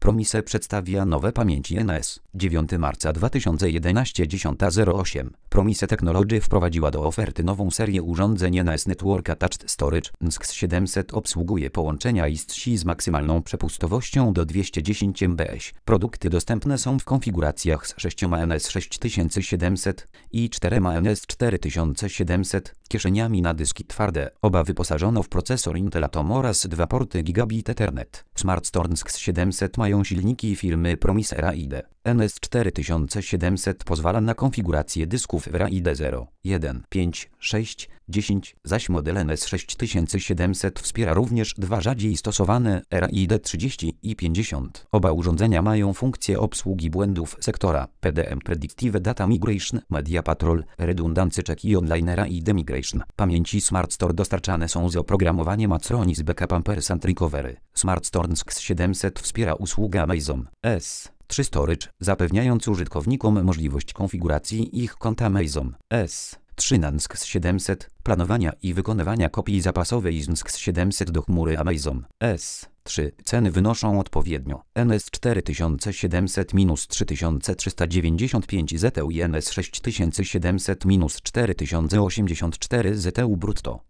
Promise przedstawia nowe pamięci NS. 9 marca 2011 10:08. Promise Technology wprowadziła do oferty nową serię urządzeń NS Network Attached Storage. NSX 700 obsługuje połączenia ISC z maksymalną przepustowością do 210 MB. Produkty dostępne są w konfiguracjach z 6 NS 6700 i 4 NS 4700 kieszeniami na dyski twarde. Oba wyposażono w procesor Intel Atom oraz 2 porty Gigabit Ethernet. SmartStore NSX 700 mają silniki firmy Promise RAID. NS 4700 pozwala na konfigurację dysków w RAID 0, 1, 5, 6, 10, zaś model NS 6700 wspiera również dwa rzadziej stosowane RAID 30 i 50. Oba urządzenia mają funkcję obsługi błędów sektora PDM Predictive Data Migration, Media Patrol, Redundancy Check i Online RAID Migration. Pamięci SmartStore dostarczane są z oprogramowaniem Acronis Backup Ampersand Recovery. SmartStore NSX 700 wspiera usługę Amazon S3 Storage, zapewniając użytkownikom możliwość konfiguracji ich konta Amazon S3 na NSX 700, planowania i wykonywania kopii zapasowej z NSX 700 do chmury Amazon S3. Ceny wynoszą odpowiednio NS 4700-3395 ZTU i NS 6700-4084 ZTU brutto.